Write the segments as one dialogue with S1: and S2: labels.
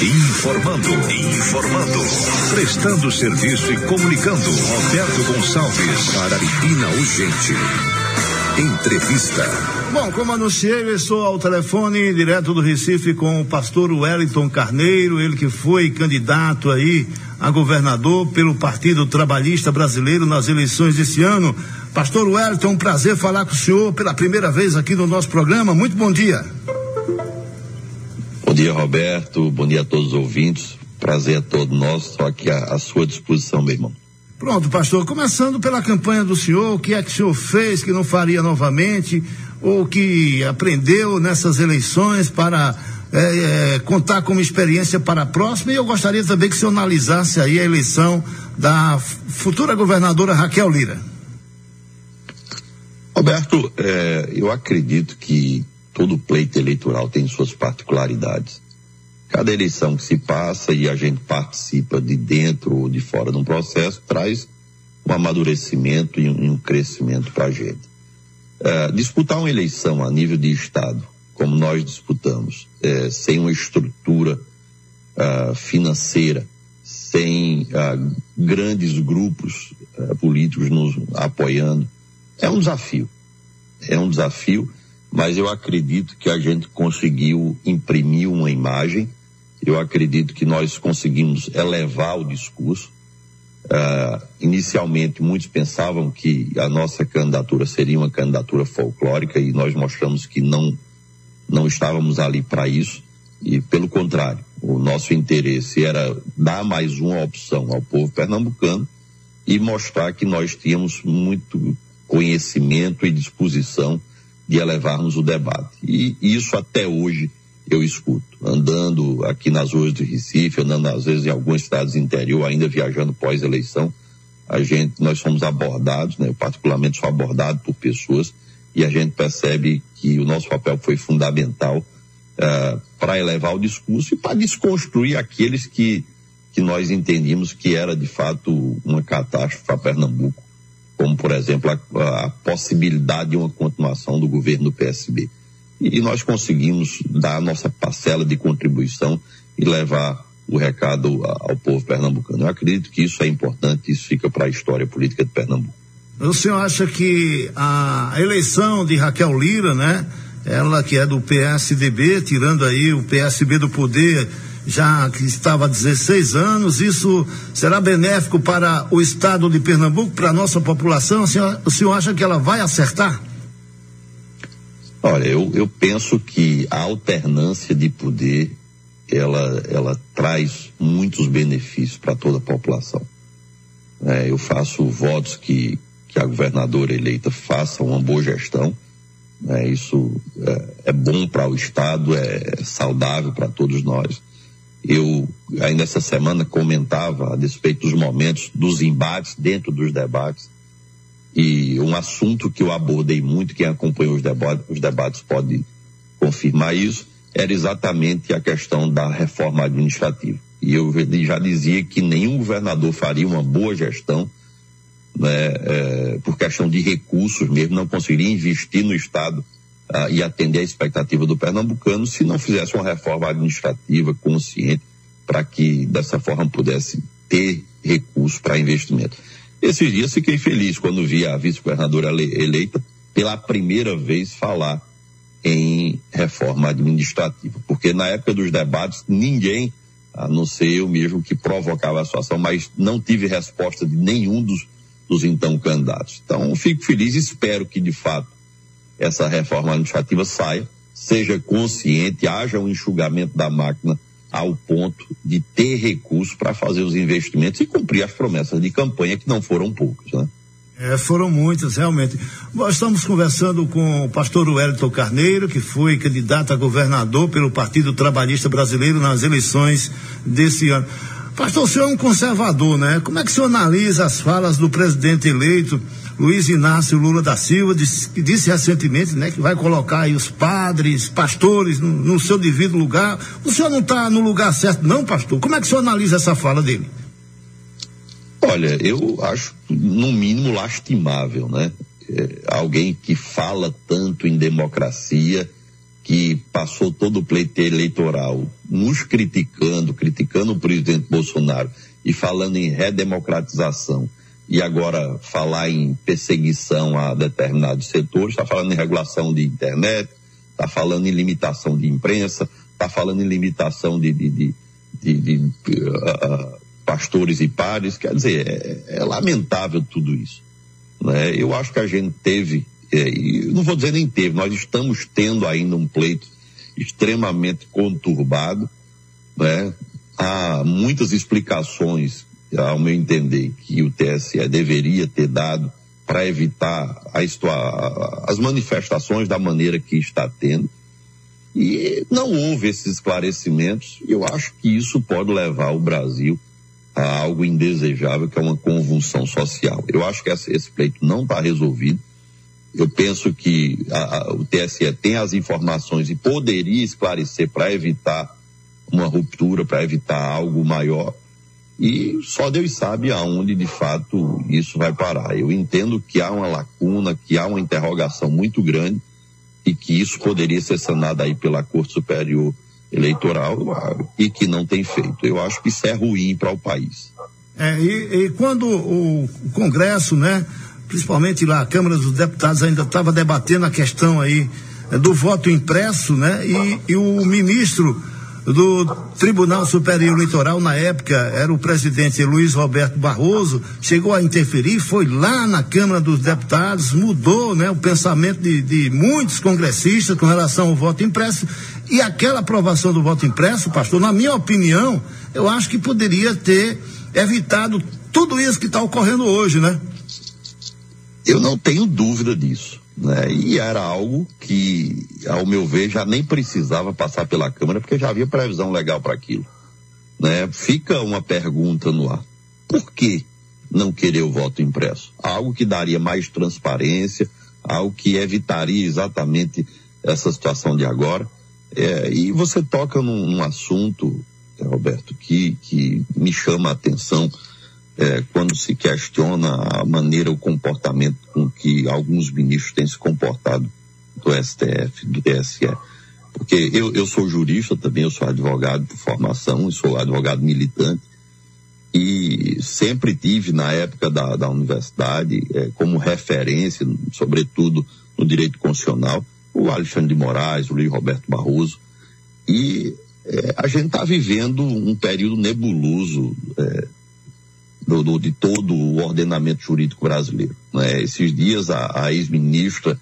S1: Informando. Prestando serviço e comunicando. Roberto Gonçalves, para Aripina Urgente. Entrevista.
S2: Bom, como anunciei, eu estou ao telefone direto do Recife com o pastor Wellington Carneiro, ele que foi candidato aí a governador pelo Partido Trabalhista Brasileiro nas eleições desse ano. Pastor Wellington, um prazer falar com o senhor pela primeira vez aqui no nosso programa. Muito bom dia.
S3: Bom dia, Roberto. Bom dia a todos os ouvintes. Prazer é todo nosso, só aqui à sua disposição, meu irmão.
S2: Pronto, pastor, começando pela campanha do senhor, o que é que o senhor fez que não faria novamente, ou que aprendeu nessas eleições para contar como experiência para a próxima? E eu gostaria também que o senhor analisasse aí a eleição da futura governadora Raquel Lira.
S3: Roberto, eu acredito que todo pleito eleitoral tem suas particularidades. Cada eleição que se passa e a gente participa de dentro ou de fora de um processo traz um amadurecimento e um crescimento para a gente. Disputar uma eleição a nível de Estado, como nós disputamos, sem uma estrutura financeira, sem grandes grupos políticos nos apoiando, é um desafio. Mas eu acredito que a gente conseguiu imprimir uma imagem. Eu acredito que nós conseguimos elevar o discurso. Inicialmente, muitos pensavam que a nossa candidatura seria uma candidatura folclórica e nós mostramos que não estávamos ali para isso. E, pelo contrário, o nosso interesse era dar mais uma opção ao povo pernambucano e mostrar que nós tínhamos muito conhecimento e disposição de elevarmos o debate. E isso até hoje eu escuto, andando aqui nas ruas do Recife, andando às vezes em algumas cidades do interior, ainda viajando pós-eleição, nós somos abordados, né? Eu particularmente sou abordado por pessoas e a gente percebe que o nosso papel foi fundamental para elevar o discurso e para desconstruir aqueles que nós entendíamos que era de fato uma catástrofe para Pernambuco, como por exemplo a possibilidade de uma continuação do governo do PSB. E nós conseguimos dar a nossa parcela de contribuição e levar o recado ao povo pernambucano. Eu acredito que isso é importante, isso fica para a história política de Pernambuco.
S2: O senhor acha que a eleição de Raquel Lira, né, ela que é do PSDB, tirando aí o PSB do poder, já que estava há 16 anos, isso será benéfico para o estado de Pernambuco, para a nossa população? O senhor acha que ela vai acertar?
S3: Olha, eu penso que a alternância de poder, ela traz muitos benefícios para toda a população. Eu faço votos que a governadora eleita faça uma boa gestão. Isso é bom para o estado, é saudável para todos nós. Eu ainda essa semana comentava a despeito dos momentos dos embates dentro dos debates, e um assunto que eu abordei muito, quem acompanhou os debates pode confirmar isso, era exatamente a questão da reforma administrativa. E eu já dizia que nenhum governador faria uma boa gestão, né, por questão de recursos mesmo, não conseguiria investir no estado e atender a expectativa do pernambucano se não fizesse uma reforma administrativa consciente, para que dessa forma pudesse ter recursos para investimento. Esses dias fiquei feliz quando vi a vice-governadora eleita pela primeira vez falar em reforma administrativa, porque na época dos debates ninguém, a não ser eu mesmo, que provocava a situação, mas não tive resposta de nenhum dos então candidatos. Então fico feliz e espero que de fato essa reforma administrativa saia, seja consciente, haja um enxugamento da máquina ao ponto de ter recursos para fazer os investimentos e cumprir as promessas de campanha, que não foram poucas, né?
S2: Foram muitas, realmente. Nós estamos conversando com o pastor Wellington Carneiro, que foi candidato a governador pelo Partido Trabalhista Brasileiro nas eleições desse ano. Pastor, o senhor é um conservador, né? Como é que o senhor analisa as falas do presidente eleito, Luiz Inácio Lula da Silva, que disse recentemente, né, que vai colocar aí os padres, pastores no seu devido lugar? O senhor não está no lugar certo, não, pastor? Como é que o senhor analisa essa fala dele?
S3: Olha, eu acho, no mínimo, lastimável, né? Alguém que fala tanto em democracia que passou todo o pleito eleitoral nos criticando o presidente Bolsonaro e falando em redemocratização, e agora falar em perseguição a determinados setores, está falando em regulação de internet, está falando em limitação de imprensa, está falando em limitação de pastores e padres. Quer dizer, é lamentável tudo isso, né? Eu acho que a gente teve, não vou dizer nem teve, nós estamos tendo ainda um pleito extremamente conturbado, né? Há muitas explicações, ao meu entender, que o TSE deveria ter dado para evitar as manifestações da maneira que está tendo, e não houve esses esclarecimentos, e eu acho que isso pode levar o Brasil a algo indesejável, que é uma convulsão social. Eu acho que esse pleito não está resolvido. Eu penso que o TSE tem as informações e poderia esclarecer para evitar uma ruptura, para evitar algo maior. E só Deus sabe aonde, de fato, isso vai parar. Eu entendo que há uma lacuna, que há uma interrogação muito grande e que isso poderia ser sanado aí pela Corte Superior Eleitoral e que não tem feito. Eu acho que isso é ruim para o país.
S2: E quando o Congresso, né, principalmente lá a Câmara dos Deputados ainda estava debatendo a questão aí do voto impresso, né, e o ministro do Tribunal Superior Eleitoral, na época, era o presidente Luiz Roberto Barroso, chegou a interferir, foi lá na Câmara dos Deputados, mudou, né, o pensamento de muitos congressistas com relação ao voto impresso, e aquela aprovação do voto impresso, pastor, na minha opinião, eu acho que poderia ter evitado tudo isso que está ocorrendo hoje, né?
S3: Eu não tenho dúvida disso, né? E era algo que, ao meu ver, já nem precisava passar pela Câmara, porque já havia previsão legal para aquilo, né? Fica uma pergunta no ar: por que não querer o voto impresso? Algo que daria mais transparência, algo que evitaria exatamente essa situação de agora. E você toca num assunto, Roberto, que me chama a atenção. Quando se questiona a maneira, o comportamento com que alguns ministros têm se comportado do STF, do TSE. Porque eu sou jurista também, eu sou advogado por formação, eu sou advogado militante, e sempre tive, na época da universidade, como referência, sobretudo no direito constitucional, o Alexandre de Moraes, o Luiz Roberto Barroso, e a gente está vivendo um período nebuloso de todo o ordenamento jurídico brasileiro, né? Esses dias a ex-ministra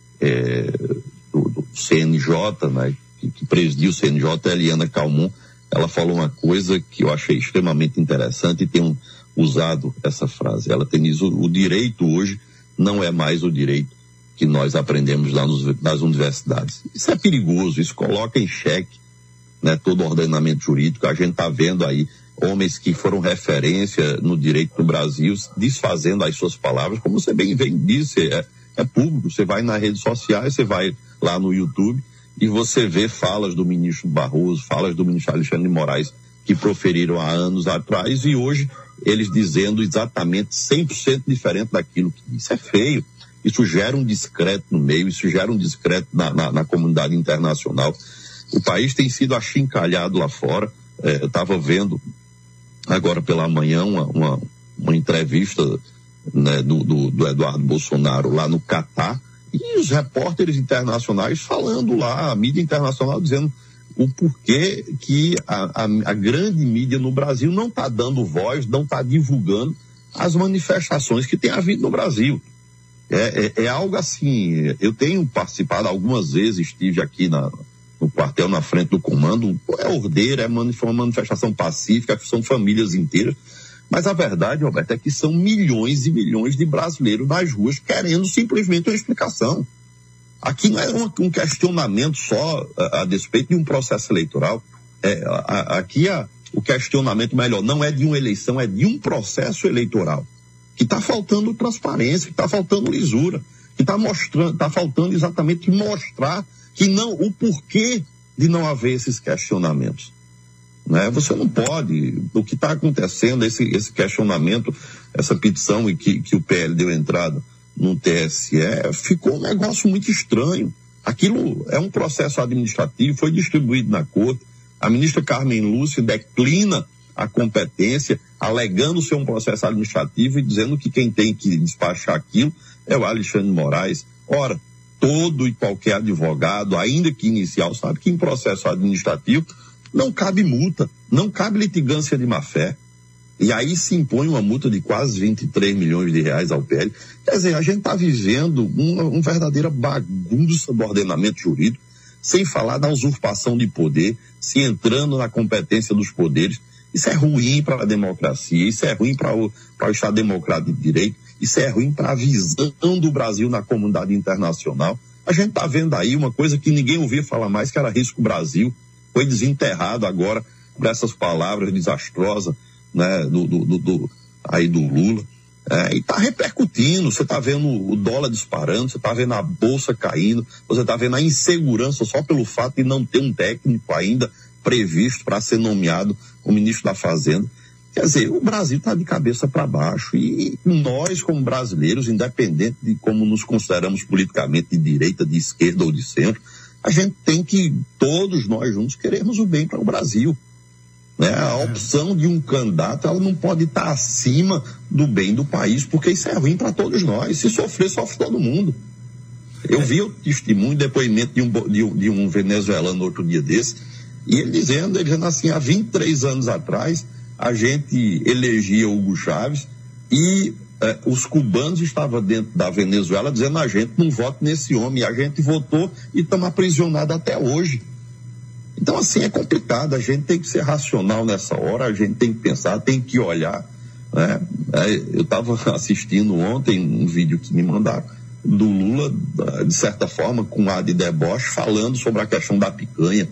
S3: do CNJ, né, que presidiu o CNJ, Eliana Calmon, ela falou uma coisa que eu achei extremamente interessante e tenho usado essa frase. Ela diz: o direito hoje não é mais o direito que nós aprendemos lá nas universidades. Isso é perigoso, isso coloca em xeque, né, todo o ordenamento jurídico. A gente está vendo aí homens que foram referência no direito do Brasil desfazendo as suas palavras, como você bem disse, é público. Você vai nas redes sociais, você vai lá no YouTube e você vê falas do ministro Barroso, falas do ministro Alexandre de Moraes, que proferiram há anos atrás, e hoje eles dizendo exatamente 100% diferente daquilo que disse. É feio. Isso gera um descrédito no meio, isso gera um descrédito na comunidade internacional. O país tem sido achincalhado lá fora. Eu estava vendo agora pela manhã uma entrevista, né, do Eduardo Bolsonaro lá no Catar, e os repórteres internacionais falando lá, a mídia internacional dizendo o porquê que a grande mídia no Brasil não está dando voz, não está divulgando as manifestações que tem havido no Brasil. É algo assim. Eu tenho participado algumas vezes, estive aqui no quartel, na frente do comando. É ordeira, foi uma manifestação pacífica, são famílias inteiras, mas a verdade, Roberto, é que são milhões e milhões de brasileiros nas ruas querendo simplesmente uma explicação. Aqui não é um questionamento só a despeito de um processo eleitoral. Aqui o questionamento melhor não é de uma eleição, é de um processo eleitoral que está faltando transparência, que está faltando lisura, que está faltando exatamente mostrar que não, o porquê de não haver esses questionamentos, né? Você não pode, o que está acontecendo, esse questionamento, essa petição e que o PL deu entrada no TSE, ficou um negócio muito estranho. Aquilo é um processo administrativo, foi distribuído na corte. A ministra Carmen Lúcia declina a competência, alegando ser um processo administrativo e dizendo que quem tem que despachar aquilo é o Alexandre de Moraes. Ora, todo e qualquer advogado, ainda que inicial, sabe que em processo administrativo não cabe multa, não cabe litigância de má-fé. E aí se impõe uma multa de quase 23 milhões de reais ao PL. Quer dizer, a gente está vivendo uma verdadeira bagunça do ordenamento jurídico, sem falar da usurpação de poder, se entrando na competência dos poderes. Isso é ruim para a democracia, isso é ruim para o Estado Democrático de Direito, isso é ruim para a visão do Brasil na comunidade internacional. A gente está vendo aí uma coisa que ninguém ouvia falar mais, que era Risco Brasil, foi desenterrado agora por essas palavras desastrosas, né, do Lula. E está repercutindo, você está vendo o dólar disparando, você está vendo a bolsa caindo, você está vendo a insegurança só pelo fato de não ter um técnico ainda previsto para ser nomeado o ministro da Fazenda. Quer dizer, o Brasil está de cabeça para baixo e nós, como brasileiros, independente de como nos consideramos politicamente, de direita, de esquerda ou de centro, a gente tem que, todos nós juntos, queremos o bem para o Brasil. Né? A opção de um candidato, ela não pode estar acima do bem do país, porque isso é ruim para todos nós. Se sofrer, sofre todo mundo. Eu vi o testemunho, depoimento de um venezuelano outro dia desse, e ele dizendo assim, há 23 anos atrás, a gente elegia Hugo Chávez e os cubanos estavam dentro da Venezuela dizendo a gente não vota nesse homem, e a gente votou e estamos aprisionados até hoje. Então, assim, é complicado, a gente tem que ser racional nessa hora, a gente tem que pensar, tem que olhar, né? Eu estava assistindo ontem um vídeo que me mandaram do Lula, de certa forma, com ar de deboche, falando sobre a questão da picanha.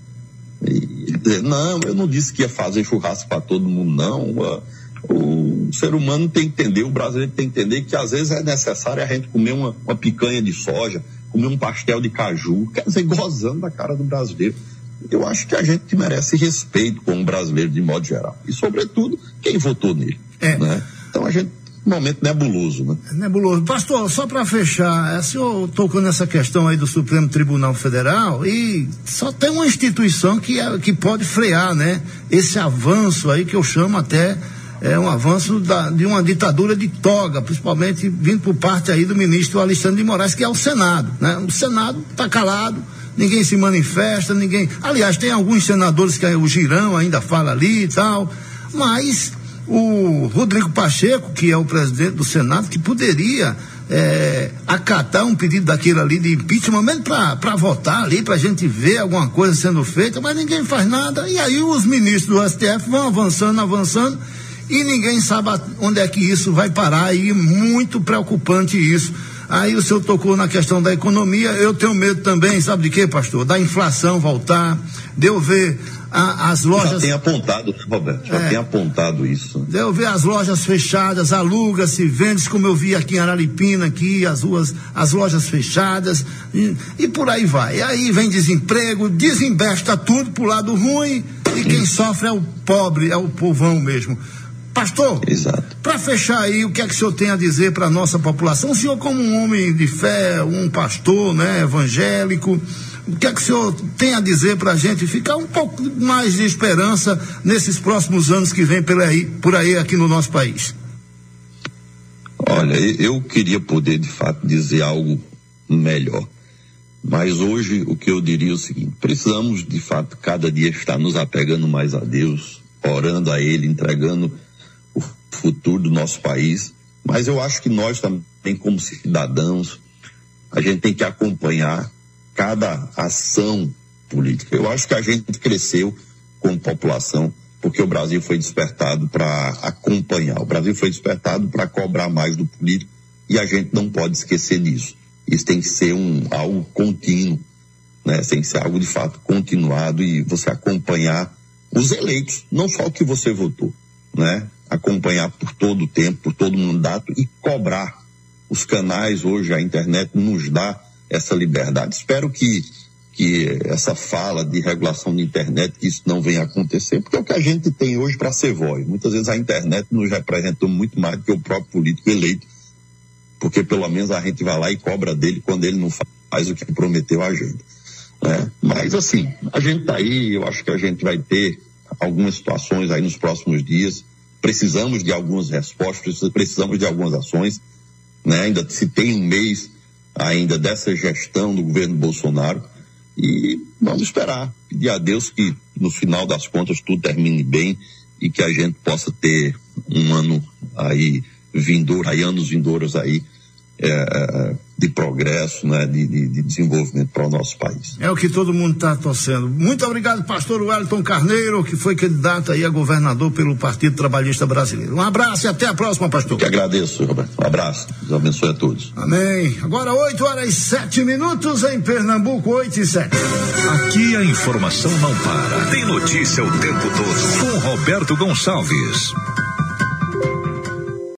S3: E dizer, não, eu não disse que ia fazer churrasco para todo mundo, não. O ser humano tem que entender, o brasileiro tem que entender que às vezes é necessário a gente comer uma picanha de soja, comer um pastel de caju, quer dizer, gozando da cara do brasileiro. Eu acho que a gente merece respeito como brasileiro de modo geral. E, sobretudo, quem votou nele. Né? Então, a gente, um momento nebuloso, né?
S2: Nebuloso. Pastor, só para fechar, o senhor tocou nessa questão aí do Supremo Tribunal Federal e só tem uma instituição que pode frear, né? Esse avanço aí que eu chamo até um avanço de uma ditadura de toga, principalmente vindo por parte aí do ministro Alexandre de Moraes, que é o Senado, né? O Senado está calado, ninguém se manifesta, aliás, tem alguns senadores que o Girão ainda fala ali e tal, mas o Rodrigo Pacheco, que é o presidente do Senado, que poderia acatar um pedido daquele ali de impeachment, mesmo para votar ali, para a gente ver alguma coisa sendo feita, mas ninguém faz nada, e aí os ministros do STF vão avançando, e ninguém sabe onde é que isso vai parar, e muito preocupante isso. Aí o senhor tocou na questão da economia, eu tenho medo também, sabe de quê, pastor? Da inflação voltar, de eu ver as lojas...
S3: Já tem apontado, Roberto, já tem apontado isso.
S2: De eu ver as lojas fechadas, aluga-se, vende-se, como eu vi aqui em Araripina, aqui, as lojas fechadas, e por aí vai. E aí vem desemprego, desinvesta tudo pro lado ruim, e quem sofre é o pobre, é o povão mesmo. Pastor, para fechar aí, o que é que o senhor tem a dizer para a nossa população? O senhor, como um homem de fé, um pastor, né, evangélico, o que é que o senhor tem a dizer para a gente ficar um pouco mais de esperança nesses próximos anos que vem por aí aqui no nosso país?
S3: Olha, eu queria poder de fato dizer algo melhor, mas hoje o que eu diria é o seguinte: precisamos de fato cada dia estar nos apegando mais a Deus, orando a Ele, entregando o futuro do nosso país, mas eu acho que nós também, como cidadãos, a gente tem que acompanhar cada ação política. Eu acho que a gente cresceu como população porque o Brasil foi despertado para acompanhar, o Brasil foi despertado para cobrar mais do político, e a gente não pode esquecer disso. Isso tem que ser algo contínuo, né? Tem que ser algo de fato continuado, e você acompanhar os eleitos, não só o que você votou, né? Acompanhar por todo o tempo, por todo o mandato, e cobrar. Os canais hoje, a internet nos dá essa liberdade. Espero que essa fala de regulação de internet, que isso não venha a acontecer, porque é o que a gente tem hoje para ser voz. Muitas vezes a internet nos representa muito mais do que o próprio político eleito, porque pelo menos a gente vai lá e cobra dele quando ele não faz o que prometeu a gente, né? Mas assim, a gente tá aí, eu acho que a gente vai ter algumas situações aí nos próximos dias, precisamos de algumas respostas, precisamos de algumas ações, né? Ainda se tem um mês ainda dessa gestão do governo Bolsonaro e vamos esperar, pedir a Deus que no final das contas tudo termine bem e que a gente possa ter um ano aí vindouro, aí anos vindouros aí de progresso, né, de desenvolvimento para o nosso país.
S2: É o que todo mundo está torcendo. Muito obrigado, pastor Wellington Carneiro, que foi candidato aí a governador pelo Partido Trabalhista Brasileiro. Um abraço e até a próxima, pastor.
S3: Que agradeço, Roberto. Um abraço. Deus abençoe a todos.
S2: Amém. Agora 8h07 em Pernambuco, 8h07.
S1: Aqui a informação não para. Tem notícia o tempo todo com Roberto Gonçalves.